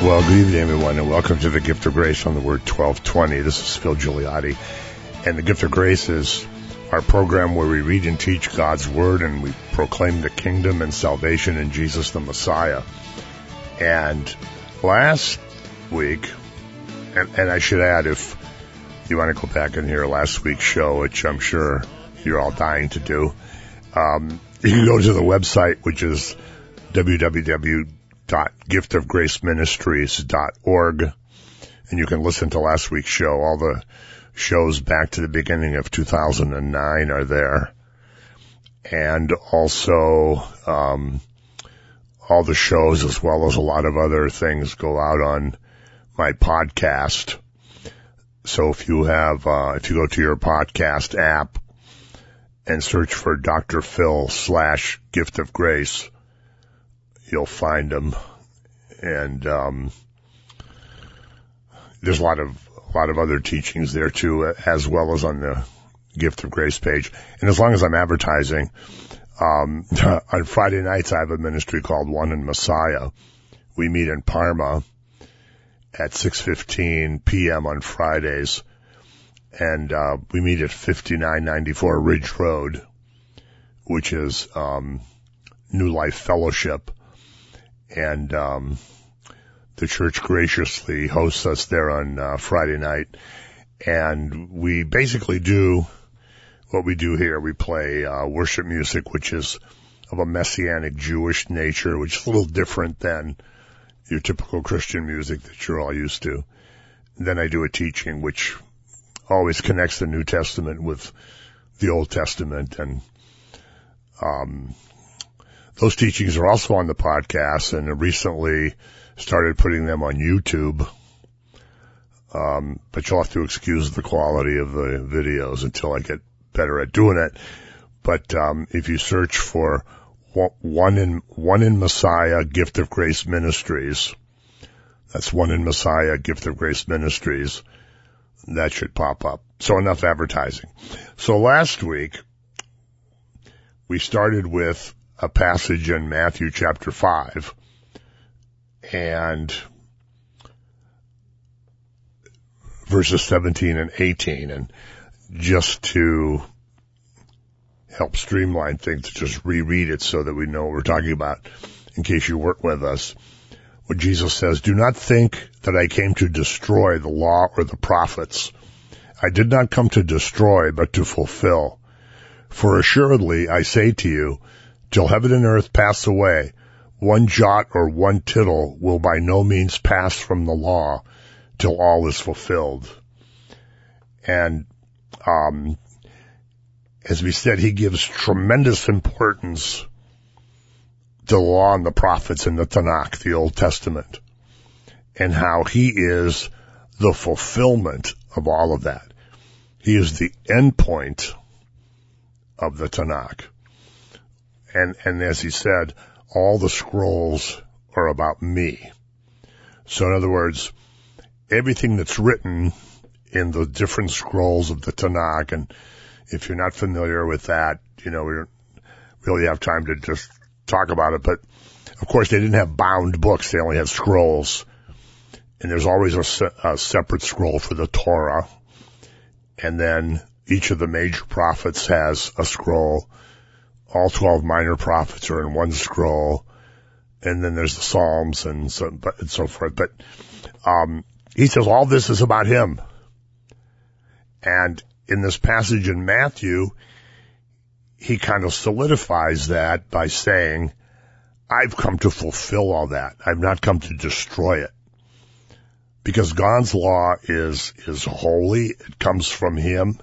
Well, good evening, everyone, and welcome to the Gift of Grace on the Word 1220. This is Phil Gigliotti, and the Gift of Grace is our program where we read and teach God's Word, and we proclaim the kingdom and salvation in Jesus the Messiah. And last week, and I should add, if you want to go back and hear last week's show, which I'm sure you're all dying to do, you can go to the website, which is www.giftofgraceministries.org, and you can listen to last week's show. All the shows back to the beginning of 2009 are there. And also, all the shows, as well as a lot of other things, go out on my podcast. So if you go to your podcast app and search for Dr. Phil / Gift of Grace, you'll find them. And there's a lot of other teachings there too, as well as on the Gift of Grace page. And as long as I'm advertising, on Friday nights I have a ministry called One in Messiah. We meet in Parma at 6:15 p.m. on Fridays, and we meet at 5994 Ridge Road, which is New Life Fellowship. And the church graciously hosts us there on Friday night. And we basically do what we do here. We play worship music, which is of a Messianic Jewish nature, which is a little different than your typical Christian music that you're all used to. And then I do a teaching which always connects the New Testament with the Old Testament, and those teachings are also on the podcast, and I recently started putting them on YouTube. But you'll have to excuse the quality of the videos until I get better at doing it. But if you search for One in Messiah, Gift of Grace Ministries, that's One in Messiah, Gift of Grace Ministries, that should pop up. So enough advertising. So last week, we started with a passage in Matthew chapter 5, and verses 17 and 18. And just to help streamline things, to just reread it so that we know what we're talking about in case you weren't with us. What Jesus says, "Do not think that I came to destroy the law or the prophets. I did not come to destroy, but to fulfill. For assuredly I say to you, till heaven and earth pass away, one jot or one tittle will by no means pass from the law till all is fulfilled." And as we said, he gives tremendous importance to the law and the prophets in the Tanakh, the Old Testament, and how he is the fulfillment of all of that. He is the end point of the Tanakh. And as he said, all the scrolls are about me. So in other words, everything that's written in the different scrolls of the Tanakh, and if you're not familiar with that, we don't really have time to just talk about it. But of course, they didn't have bound books. They only had scrolls. And there's always a separate scroll for the Torah. And then each of the major prophets has a scroll. All 12 minor prophets are in one scroll. And then there's the Psalms and so forth. But he says all this is about him. And in this passage in Matthew, he kind of solidifies that by saying, I've come to fulfill all that. I've not come to destroy it. Because God's law is holy. It comes from him.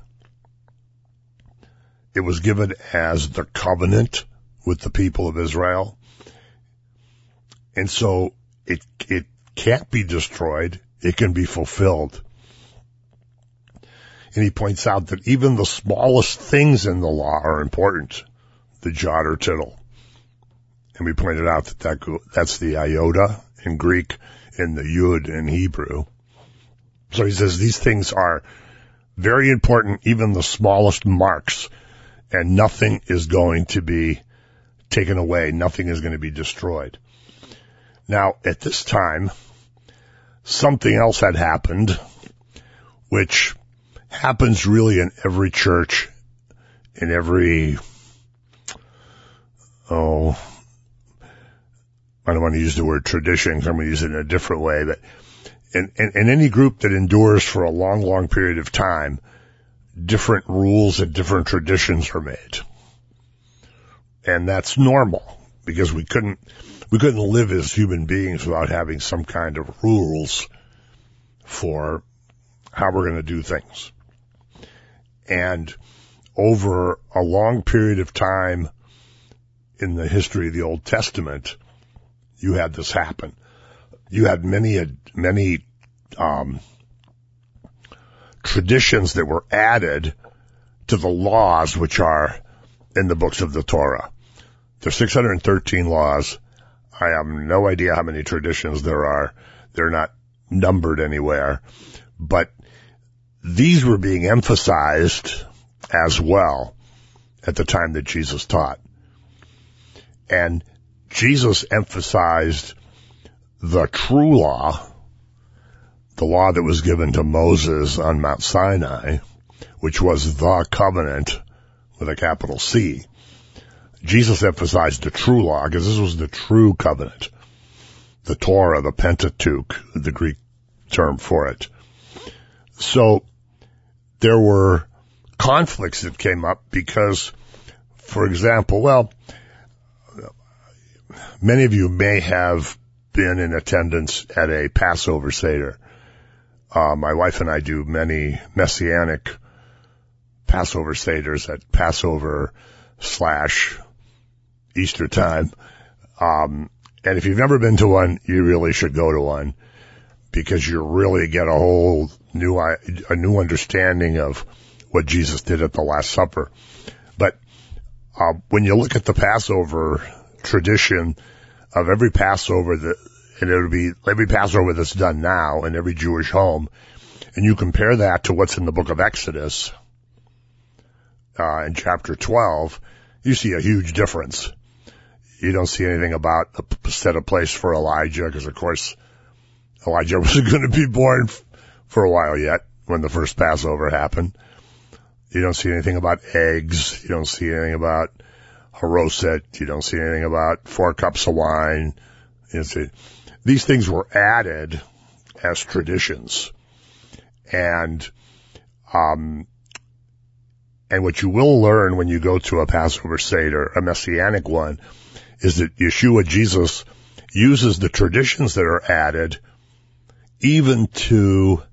It was given as the covenant with the people of Israel. And so it can't be destroyed. It can be fulfilled. And he points out that even the smallest things in the law are important, the jot or tittle. And we pointed out that's the iota in Greek and the yud in Hebrew. So he says these things are very important, even the smallest marks, and nothing is going to be taken away. Nothing is going to be destroyed. Now, at this time, something else had happened, which happens really in every church, in every, I don't want to use the word tradition, I'm going to use it in a different way, but in any group that endures for a long, long period of time, different rules and different traditions are made. And that's normal, because we couldn't live as human beings without having some kind of rules for how we're going to do things. And over a long period of time in the history of the Old Testament, you had this happen. You had many traditions that were added to the laws which are in the books of the Torah. There's 613 laws. I have no idea how many traditions there are. They're not numbered anywhere. But these were being emphasized as well at the time that Jesus taught. And Jesus emphasized the true law, the law that was given to Moses on Mount Sinai, which was the covenant with a capital C. Jesus emphasized the true law because this was the true covenant. The Torah, the Pentateuch, the Greek term for it. So there were conflicts that came up because, for example, many of you may have been in attendance at a Passover Seder. My wife and I do many Messianic Passover Seders at Passover/Easter time. And if you've never been to one, you really should go to one, because you really get a new understanding of what Jesus did at the Last Supper. But when you look at the Passover tradition of every Passover and it would be every Passover that's done now in every Jewish home, and you compare that to what's in the book of Exodus, in chapter 12, you see a huge difference. You don't see anything about a set of place for Elijah, because of course Elijah wasn't going to be born for a while yet when the first Passover happened. You don't see anything about eggs. You don't see anything about haroset. You don't see anything about 4 cups of wine. You see, these things were added as traditions. And what you will learn when you go to a Passover Seder, a Messianic one, is that Yeshua, Jesus, uses the traditions that are added even to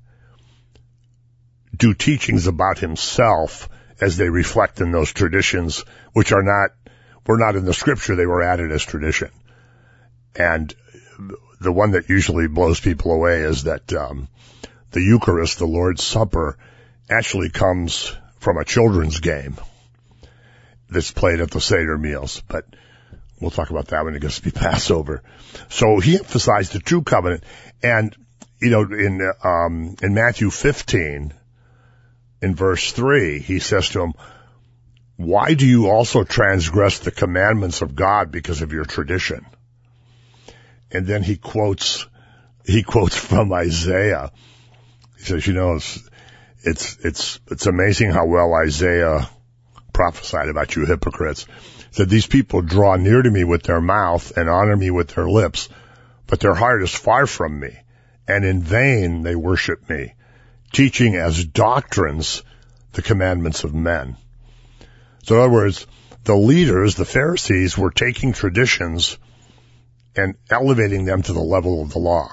do teachings about himself as they reflect in those traditions, which were not in the scripture, they were added as tradition. And the one that usually blows people away is that the Eucharist, the Lord's Supper, actually comes from a children's game that's played at the Seder meals. But we'll talk about that when it gets to be Passover. So he emphasized the true covenant. And, in Matthew 15, in verse 3, he says to him, "Why do you also transgress the commandments of God because of your tradition?" And then he quotes from Isaiah. He says, it's amazing how well Isaiah prophesied about you hypocrites. He said, "These people draw near to me with their mouth and honor me with their lips, but their heart is far from me, and in vain they worship me, teaching as doctrines the commandments of men." So in other words, the leaders, the Pharisees, were taking traditions and elevating them to the level of the law.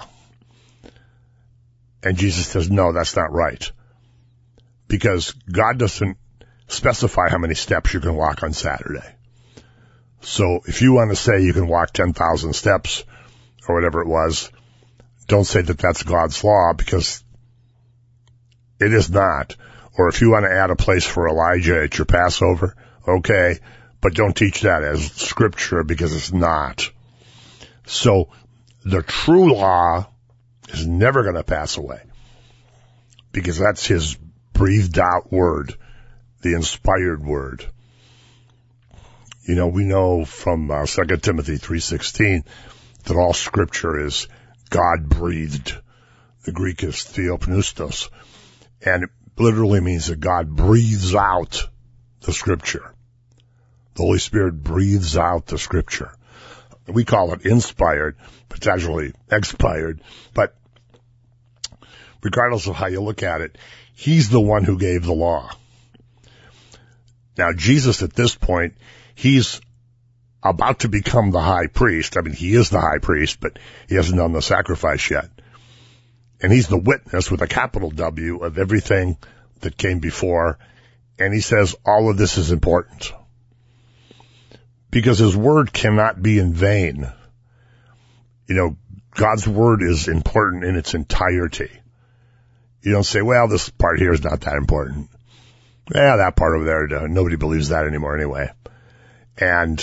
And Jesus says, no, that's not right. Because God doesn't specify how many steps you can walk on Saturday. So if you want to say you can walk 10,000 steps or whatever it was, don't say that that's God's law, because it is not. Or if you want to add a place for Elijah at your Passover, okay, but don't teach that as scripture, because it's not. So the true law is never going to pass away, because that's his breathed out word, the inspired word. We know from 2 Timothy 3:16 that all scripture is God breathed The Greek is theopneustos, and it literally means that God breathes out the Scripture. The Holy Spirit breathes out the Scripture. We call it inspired, but it's actually expired. But regardless of how you look at it, He's the one who gave the law. Now, Jesus at this point, He's about to become the high priest. I mean, He is the high priest, but He hasn't done the sacrifice yet. And He's the witness with a capital W of everything that came before. And He says all of this is important. Because His word cannot be in vain. You know, God's word is important in its entirety. You don't say, well, this part here is not that important. Yeah, that part over there, nobody believes that anymore anyway. And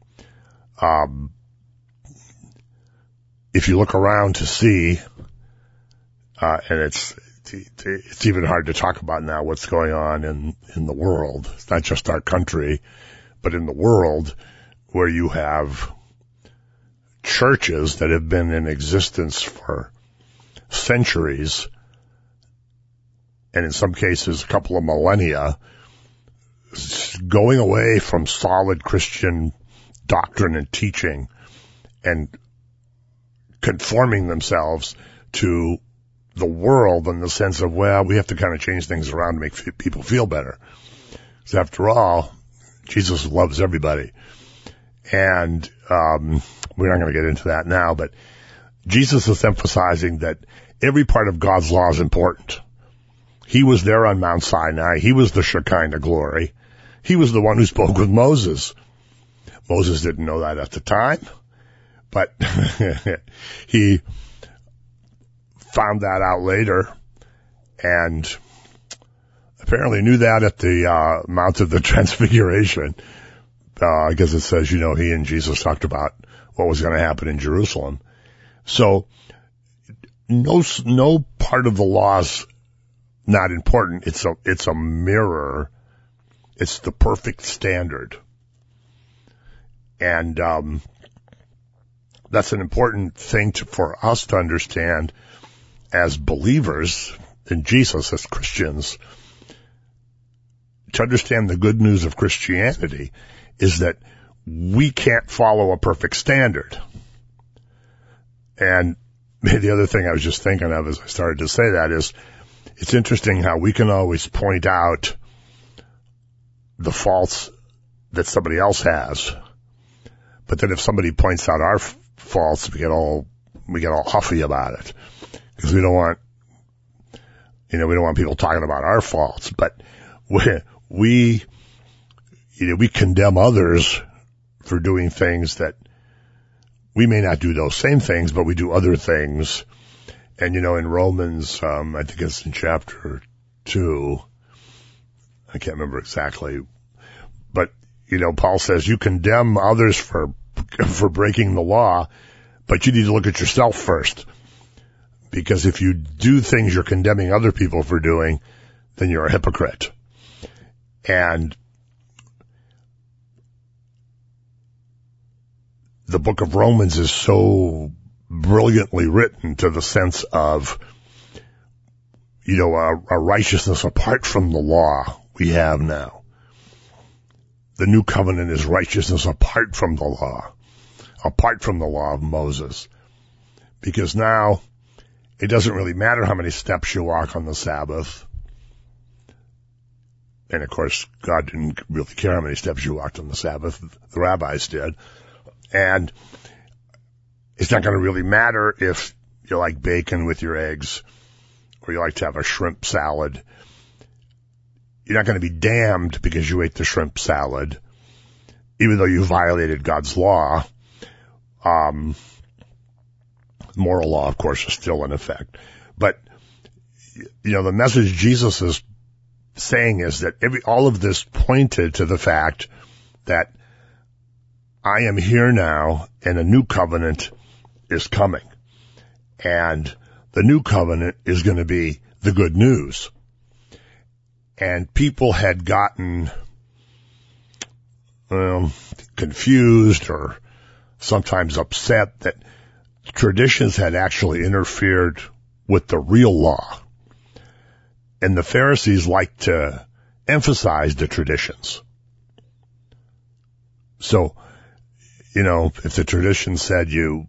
if you look around to see, and it's even hard to talk about now what's going on in the world. It's not just our country, but in the world, where you have churches that have been in existence for centuries, and in some cases a couple of millennia, going away from solid Christian doctrine and teaching and conforming themselves to the world in the sense of, well, we have to kind of change things around to make people feel better. Because after all, Jesus loves everybody. And we're not going to get into that now, but Jesus is emphasizing that every part of God's law is important. He was there on Mount Sinai. He was the Shekinah glory. He was the one who spoke with Moses. Moses didn't know that at the time, but he found that out later and apparently knew that at the Mount of the Transfiguration. I guess it says, he and Jesus talked about what was going to happen in Jerusalem. So no part of the law's not important. It's a mirror. It's the perfect standard. And that's an important thing for us to understand as believers in Jesus, as Christians. To understand the good news of Christianity is that we can't follow a perfect standard. And the other thing I was just thinking of as I started to say that is, it's interesting how we can always point out the faults that somebody else has, but then if somebody points out our faults, we get all huffy about it because we don't want people talking about our faults. But we condemn others for doing things that we may not do those same things, but we do other things. And, in Romans, I think it's in chapter 2, I can't remember exactly, but, Paul says you condemn others for breaking the law, but you need to look at yourself first. Because if you do things you're condemning other people for doing, then you're a hypocrite. And the book of Romans is so brilliantly written to the sense of, a righteousness apart from the law we have now. The new covenant is righteousness apart from the law of Moses. Because now it doesn't really matter how many steps you walk on the Sabbath. And of course, God didn't really care how many steps you walked on the Sabbath. The rabbis did. And it's not going to really matter if you like bacon with your eggs or you like to have a shrimp salad. You're not going to be damned because you ate the shrimp salad, even though you violated God's law. Moral law, of course, is still in effect. But, the message Jesus is saying is that all of this pointed to the fact that I am here now and a new covenant is coming. And the new covenant is going to be the good news. And people had gotten confused or sometimes upset that traditions had actually interfered with the real law. And the Pharisees like to emphasize the traditions. So, if the tradition said you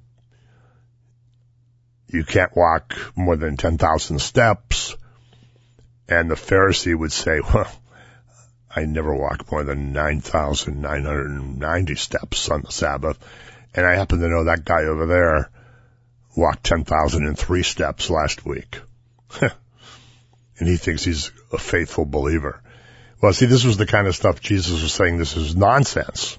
can't walk more than 10,000 steps, and the Pharisee would say, well, I never walk more than 9,990 steps on the Sabbath, and I happen to know that guy over there walked 10,003 steps last week. And he thinks he's a faithful believer. Well, see, this was the kind of stuff Jesus was saying, this is nonsense.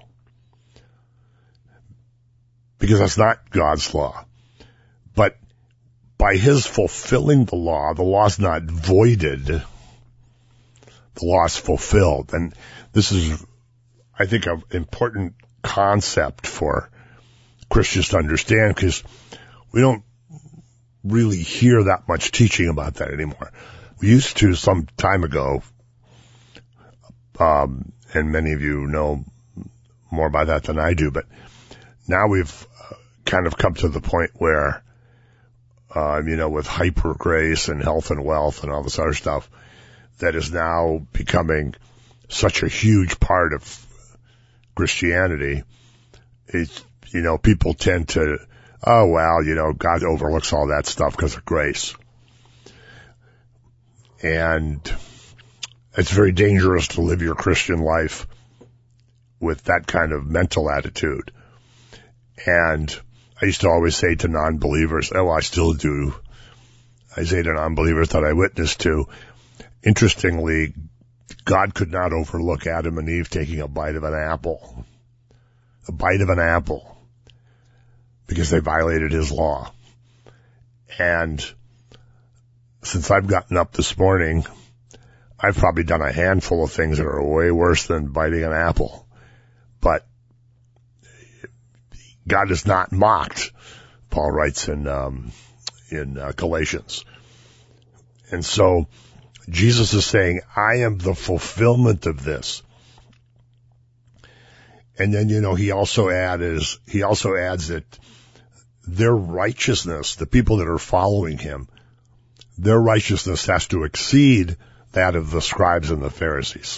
Because that's not God's law. But by his fulfilling the law's not voided. The law is fulfilled. And this is, I think, an important concept for Christians to understand, because we don't really hear that much teaching about that anymore. We used to some time ago, and many of you know more about that than I do, but now we've kind of come to the point where, with hyper grace and health and wealth and all this other stuff, that is now becoming such a huge part of Christianity. It's, people tend to, God overlooks all that stuff because of grace. And it's very dangerous to live your Christian life with that kind of mental attitude. And I used to always say to non-believers, I still do. I say to non-believers that I witnessed to, interestingly, God could not overlook Adam and Eve taking a bite of an apple. A bite of an apple. Because they violated his law. And since I've gotten up this morning, I've probably done a handful of things that are way worse than biting an apple. But God is not mocked, Paul writes in Galatians. And so Jesus is saying, I am the fulfillment of this. And then, he also adds that their righteousness, the people that are following him, their righteousness has to exceed that of the scribes and the Pharisees.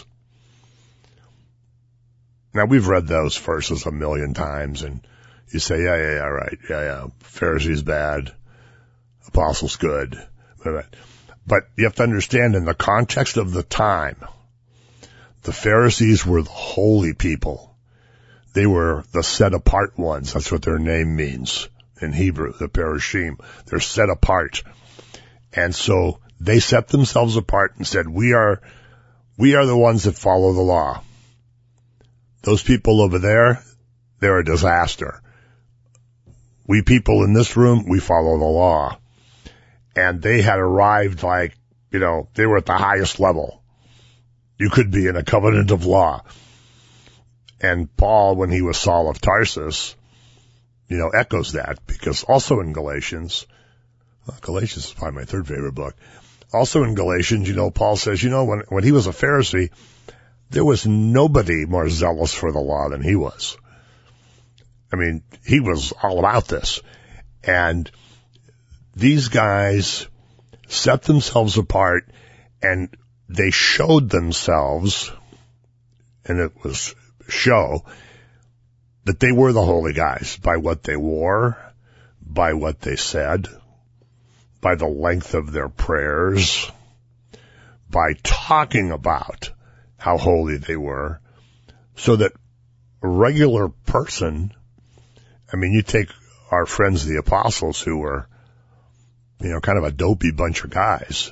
Now, we've read those verses 1,000,000 times, and you say, right. Pharisees bad, apostles good. But you have to understand, in the context of the time, the Pharisees were the holy people. They were the set-apart ones. That's what their name means in Hebrew, the Perishim. They're set apart. And so they set themselves apart and said, we are the ones that follow the law. Those people over there, they're a disaster. We people in this room, we follow the law. And they had arrived they were at the highest level. You could be in a covenant of law. And Paul, when he was Saul of Tarsus, echoes that, because also in Galatians is probably my third favorite book. Also in Galatians, Paul says, when he was a Pharisee, there was nobody more zealous for the law than he was. I mean, he was all about this. And these guys set themselves apart, and they showed themselves, and it was show, that they were the holy guys by what they wore, by what they said, by the length of their prayers, by talking about how holy they were, so that a regular person, you take our friends the apostles, who were, kind of a dopey bunch of guys.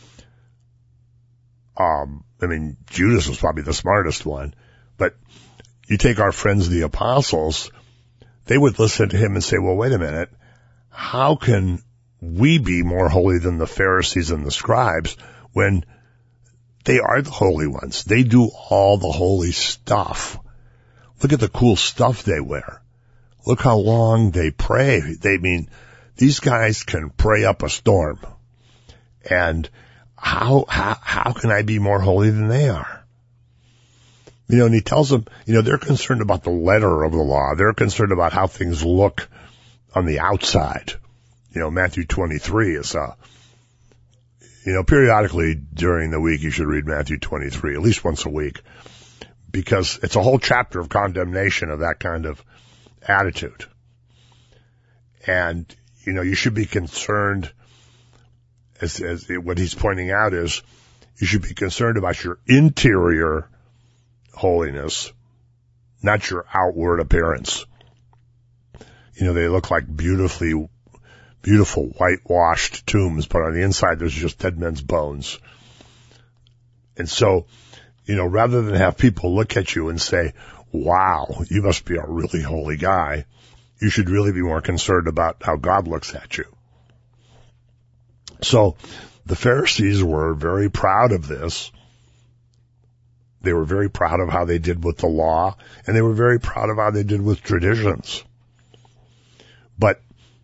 Judas was probably the smartest one, but you take our friends the apostles, they would listen to him and say, well, wait a minute, how can we be more holy than the Pharisees and the scribes when they are the holy ones? They do all the holy stuff. Look at the cool stuff they wear. Look how long they pray. These guys can pray up a storm. And how can I be more holy than they are? And he tells them, they're concerned about the letter of the law. They're concerned about how things look on the outside. Matthew 23 is, periodically during the week you should read Matthew 23, at least once a week, because it's a whole chapter of condemnation of that kind of attitude. And, you should be concerned, as what he's pointing out is, you should be concerned about your interior holiness, not your outward appearance. They look like beautiful whitewashed tombs, but on the inside there's just dead men's bones. And so, rather than have people look at you and say, wow, you must be a really holy guy, you should really be more concerned about how God looks at you. So the Pharisees were very proud of this. They were very proud of how they did with the law, and they were very proud of how they did with traditions. But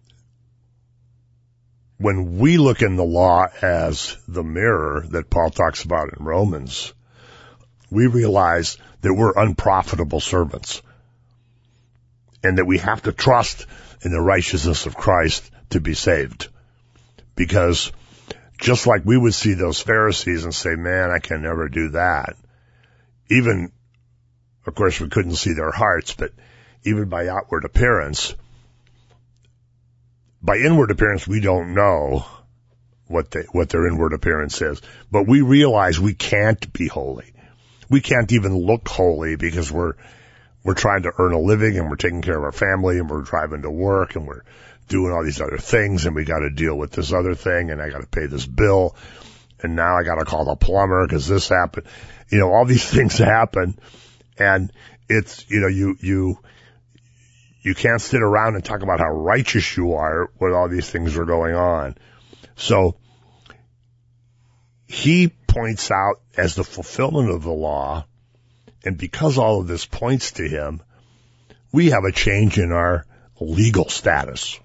when we look in the law as the mirror that Paul talks about in Romans, we realize that we're unprofitable servants and that we have to trust in the righteousness of Christ to be saved. Because just like we would see those Pharisees and say, man, I can never do that. Even, of course, we couldn't see their hearts, but even by outward appearance, by inward appearance, we don't know what their inward appearance is. But we realize we can't be holy. We can't even look holy because we're trying to earn a living and we're taking care of our family and we're driving to work and we're doing all these other things and we got to deal with this other thing and I got to pay this bill and now I got to call the plumber because this happened. All these things happen and it's, you can't sit around and talk about how righteous you are when all these things are going on. So he points out as the fulfillment of the law, and because all of this points to him, we have a change in our legal status.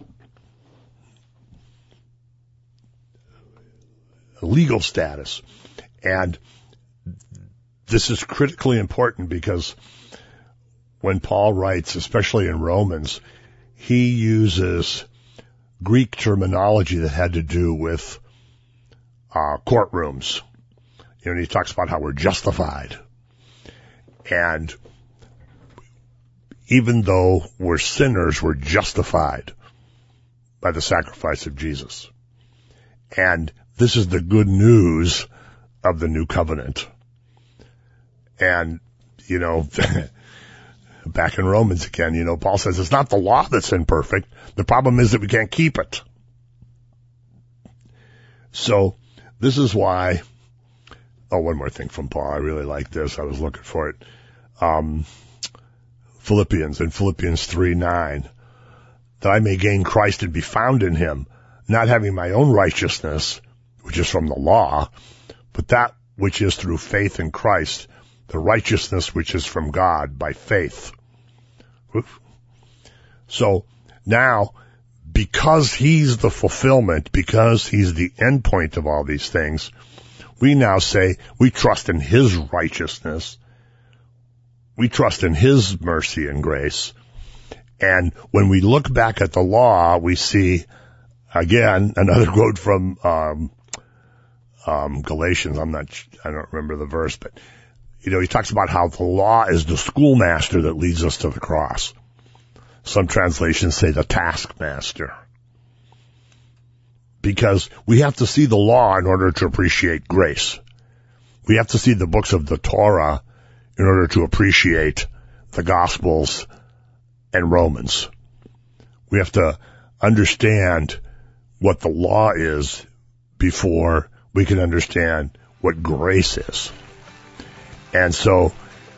Legal status. And this is critically important because when Paul writes, especially in Romans, he uses Greek terminology that had to do with courtrooms. And he talks about how we're justified. And even though we're sinners, we're justified by the sacrifice of Jesus. And this is the good news of the new covenant. And, back in Romans again, Paul says it's not the law that's imperfect. The problem is that we can't keep it. So this is why, one more thing from Paul. I really like this. I was looking for it. Philippians 3:9, that I may gain Christ and be found in him, not having my own righteousness, which is from the law, but that which is through faith in Christ, the righteousness which is from God by faith. So now, because he's the fulfillment, because he's the end point of all these things, we now say we trust in his righteousness. We trust in his mercy and grace. And when we look back at the law, we see, again, another quote from Galatians. I don't remember the verse, but he talks about how the law is the schoolmaster that leads us to the cross. Some translations say the taskmaster. Because we have to see the law in order to appreciate grace. We have to see the books of the Torah in order to appreciate the Gospels and Romans. We have to understand what the law is before we can understand what grace is. And so,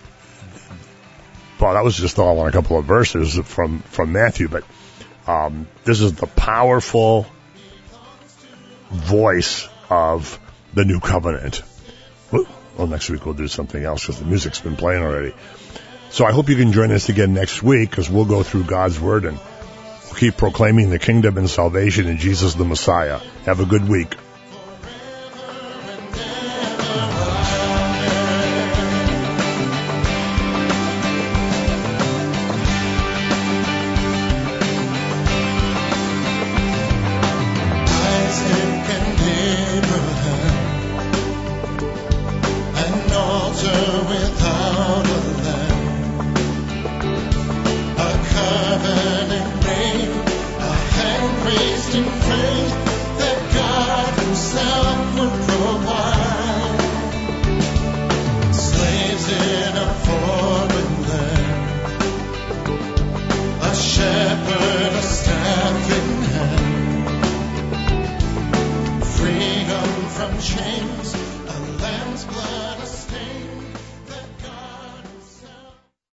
well, that was just all on a couple of verses from Matthew, but this is the powerful voice of the new covenant. Well, next week we'll do something else because the music's been playing already. So I hope you can join us again next week because we'll go through God's Word and we'll keep proclaiming the kingdom and salvation in Jesus the Messiah. Have a good week. change.